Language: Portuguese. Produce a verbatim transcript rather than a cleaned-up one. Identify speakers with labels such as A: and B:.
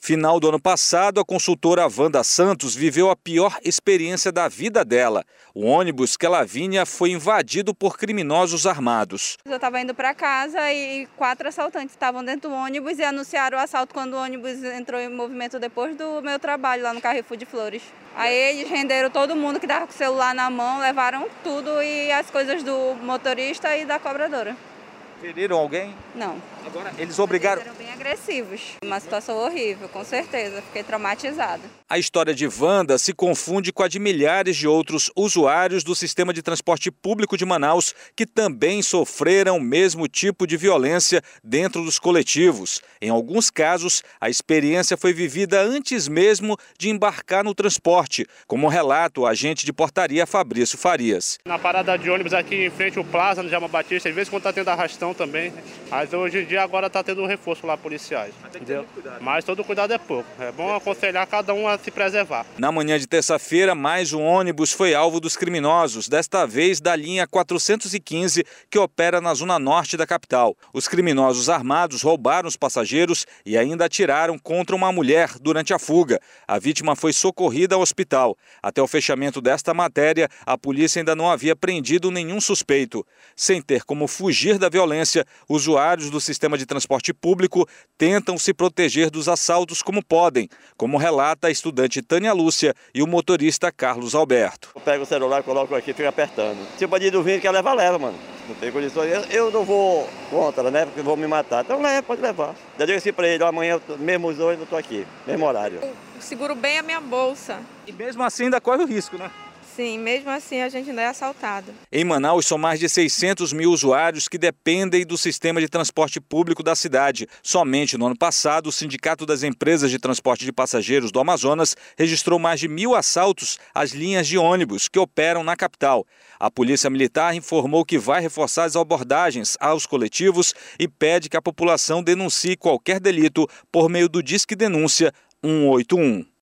A: Final do ano passado, a consultora Wanda Santos viveu a pior experiência da vida dela. O ônibus que ela vinha foi invadido por criminosos armados.
B: Eu estava indo para casa e quatro assaltantes estavam dentro do ônibus e anunciaram o assalto quando o ônibus entrou em movimento depois do meu trabalho lá no Carrefour de Flores. Aí eles renderam todo mundo que estava com o celular na mão, levaram tudo e as coisas do motorista e da cobradora.
A: Feriram alguém?
B: Não.
A: Agora, eles obrigaram...
B: Eles eram bem agressivos. Uma situação horrível, com certeza. Fiquei traumatizada.
A: A história de Wanda se confunde com a de milhares de outros usuários do sistema de transporte público de Manaus que também sofreram o mesmo tipo de violência dentro dos coletivos. Em alguns casos, a experiência foi vivida antes mesmo de embarcar no transporte, como relata o agente de portaria Fabrício Farias.
C: Na parada de ônibus aqui em frente ao Plaza, no Jama Batista, às vezes quando está tendo arrastão também, mas hoje em dia agora está tendo um reforço lá policiais. Mas, tem que ter muito cuidado. Mas todo cuidado é pouco. É bom aconselhar cada um a se preservar.
A: Na manhã de terça-feira, mais um ônibus foi alvo dos criminosos, desta vez da linha quatrocentos e quinze, que opera na zona norte da capital. Os criminosos armados roubaram os passageiros e ainda atiraram contra uma mulher durante a fuga. A vítima foi socorrida ao hospital. Até o fechamento desta matéria, a polícia ainda não havia prendido nenhum suspeito. Sem ter como fugir da violência, usuários do sistema de transporte público tentam se proteger dos assaltos como podem, como relata a estudante Tânia Lúcia e o motorista Carlos Alberto.
D: Eu pego o celular, coloco aqui e fico apertando. Se o bandido vir, quer levar, leva, mano. Não tem condições. Eu, eu não vou contra, né? Porque vou me matar. Então leva, pode levar. Já digo assim pra ele, amanhã, mesmo os dois, eu tô aqui, mesmo horário.
E: Eu seguro bem a minha bolsa.
A: E mesmo assim ainda corre o risco, né?
E: Sim, mesmo assim a gente ainda é assaltado.
A: Em Manaus, são mais de seiscentos mil usuários que dependem do sistema de transporte público da cidade. Somente no ano passado, o Sindicato das Empresas de Transporte de Passageiros do Amazonas registrou mais de mil assaltos às linhas de ônibus que operam na capital. A Polícia Militar informou que vai reforçar as abordagens aos coletivos e pede que a população denuncie qualquer delito por meio do Disque Denúncia um oito um.